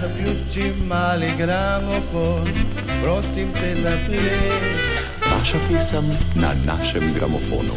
Zaključi mali gramofon, prosim te za ples. Vaša pesem na našem gramofonu.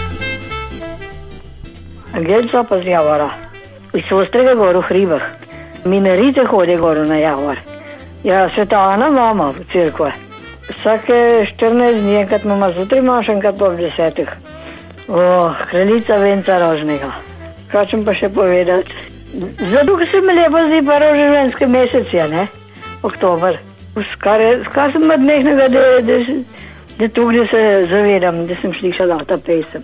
Angelca pa z Javora. Iz Ostrega gor v hribah. Minerice hodi gor na Javor. Ja, Svetlana mama v cerkve. Vsake 14 dni, enkrat mama zjutraj imaš, enkrat pa ob 10. Kraljica venca rožnega. Kaj ćem pa še povedati? Zato, ker se mi lepo zdi pa rožnjenske mesece, ne? Oktober. Skar sem odmehnega, da tukaj se zavedam, da sem slišala ta pesem.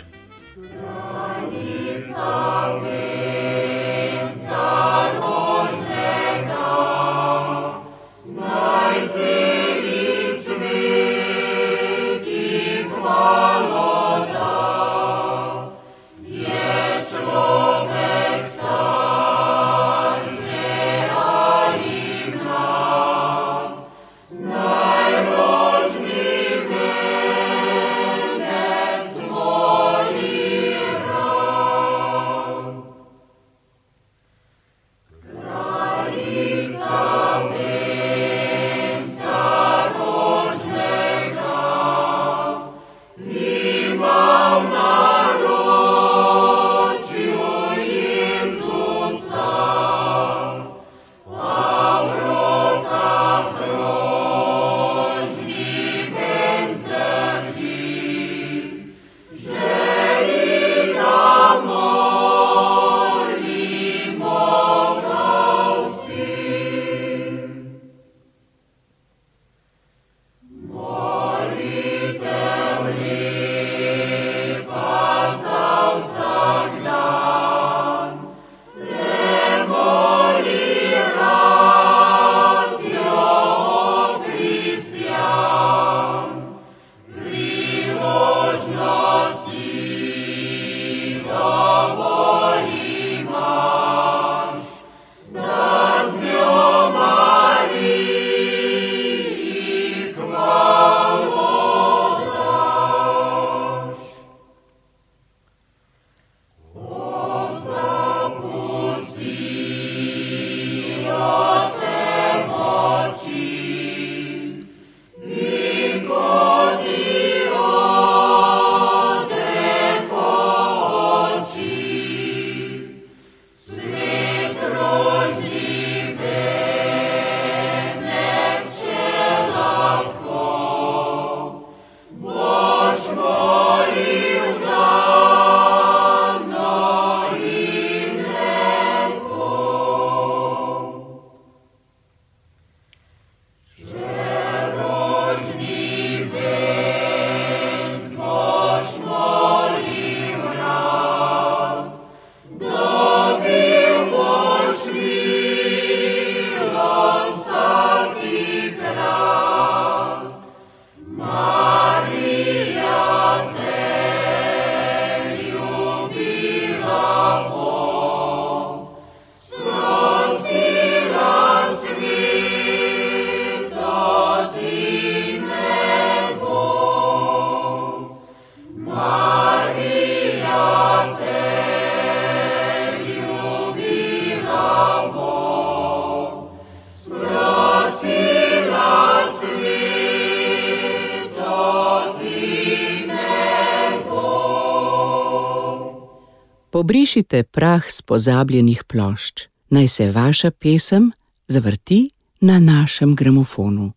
Pobrišite prah s pozabljenih plošč. Naj se vaša pesem zavrti na našem gramofonu.